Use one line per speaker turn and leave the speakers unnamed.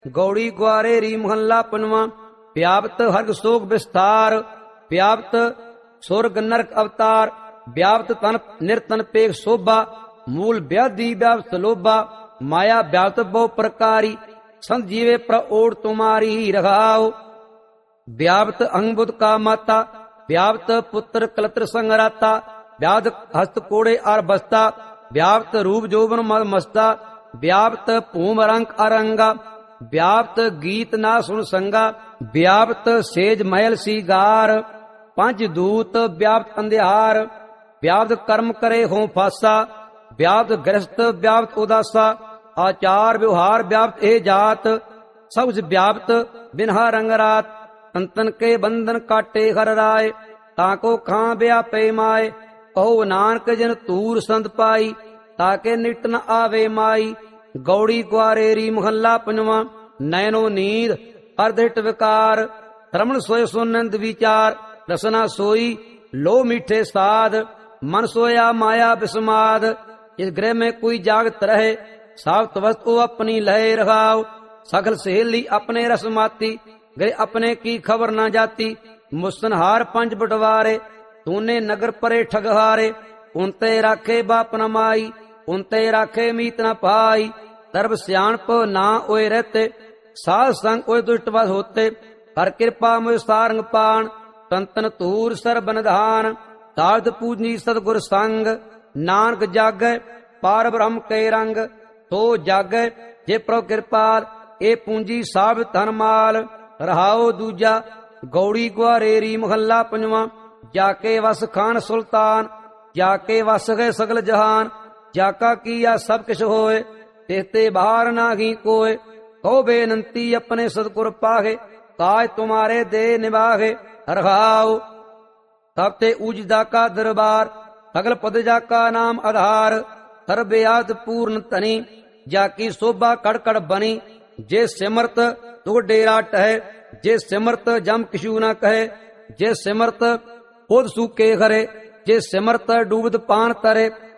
ਗੌੜੀ ਗੁਆਰੇਰੀ ਮਹੱਲਾ ਪੰਜਵਾਂ। ਵਿਆਪਤ ਹਰਗ ਸੋਗ ਵਿਸਤਾਰ, ਵਿਆਪਤ ਸੁਰਗ ਨਰਕ ਅਵਤਾਰ, ਵਿਆਪਤ ਤਨ ਨਿਰਤਨ ਪੇਖ ਸੋਭਾ, ਮੂਲ ਵਿਆਧੀ ਵਿਆਪਤ ਲੋਭਾ, ਮਾਇਆ ਵਿਆਪਤ ਬਹੁ ਪ੍ਰਕਾਰੀ, ਸੰਤ ਜੀਵੇ ਪ੍ਰਓੜ ਤੁਮਾਰੀ ਰਹਾਉ। ਵਿਆਪਤ ਅੰਗਬੁਧ ਕਾ ਮਾਤਾ, ਵਿਆਪਤ ਪੁੱਤਰ ਕਲਤਰ ਸੰਗਰਾਤਾ, ਵਿਆਪਤ ਹਸਤ ਕੋੜੇ ਅਰ ਬਸਤਾ, ਵਿਆਪਤ ਰੂਪ ਜੋਬਨ ਮਦ ਮਸਤਾ, ਵਿਆਪਤ ਭੂਮ ਰੰਗ ਅਰੰਗਾ, ਵਿਆਪਤ ਗੀਤ ਨਾ ਸੁਣ ਸੰਗਾ, ਵਿਆਪਤ ਸੇਜ ਮਹਿਲ ਸੀਗਾਰ, ਪੰਜ ਦੂਤ ਵਿਆਪਤ ਅੰਧਿਆਰ, ਵਿਆਪਤ ਕਰਮ ਕਰੇ ਹੋਂ ਫਾਸਾ, ਵਿਆਪਤ ਗ੍ਰਸਤ ਵਿਆਪਤ ਉਦਾਸਾ, ਆਚਾਰ ਵਿਵਹਾਰ ਵਿਆਪਤ ਇਹ ਜਾਤ, ਸਬਜ ਵਿਆਪਤ ਬਿਨਹਾ ਰੰਗ ਰਾਤ, ਤਨ ਕੇ ਬੰਧਨ ਕਾਟੇ ਹਰ ਰਾਏ, ਤਾਕੋ ਖਾਂ ਵਿਆਪੇ ਮਾਏ, ਕਹੋ ਨਾਨਕ ਜਨ ਤੂਰ ਸੰਤ ਪਾਈ, ਤਾਕੇ ਨਿਟ ਨ ਆਵੇ ਮਾਈ। ਗੌੜੀ ਗੁਆਰੇਰੀ ਮਹੱਲਾ ਪੰਜਵਾਂ। ਨੈਨੋ ਨੀਂਦ ਅਰਧਿਟ ਵਿਕਾਰ, ਰਮਣ ਸੋਏ ਸੁਨੰਦ ਵਿਚਾਰ, ਰਸਨਾ ਸੋਈ ਲੋ ਮੀਠੇ ਸਾਧ, ਮਨ ਸੋਇਆ ਮਾਇਆ ਬਿਸਮਾਦ, ਇਸ ਗ੍ਰਹਿ में कोई जागत रहे, सावत वस्तु अपनी लहे रहाओ, सगल सहेली अपने रसमाती, गए अपने की खबर न जाती, मुसनहार पंच बटवारे, तूने नगर परे ठगहारे, उनते राखे बाप न माई, उनते राखे मीत न पाई, तरब सियाणप ना ओए रहते, साध संग ओए दुष्टवश होते, कर कृपा मोय सारंग पान, तंतन तूर सरबन धान, ताद पूजनी सतगुर संग, नानक जागै पार ब्रह्म के रंग, तो जागै जे प्रभु कृपाल, ए पूंजी साब धन माल, रहाओ दूजा। गौड़ी गुआरेरी महला पंजवां। जाके वस खान सुल्तान, जाके वस गए सगल जहान, जाका किया सब किश होए, तेते बाहर नाही कोय, कहो बेनंती अपने सतगुर पाहे, काज तुम्हारे दे निभागे रहाओ। तब ते उजदा का दरबार, सगल पद जाका नाम आधार, सर्वयाद पूर्ण तनी, जाकी शोभा कड़कड़ बनी, जे सिमरत तुग डेरा टहे, जे सिमरत जम किशु न कहे, जे सिमरत खुद सूके घरे, जे सिमरत डूबद पान तरे,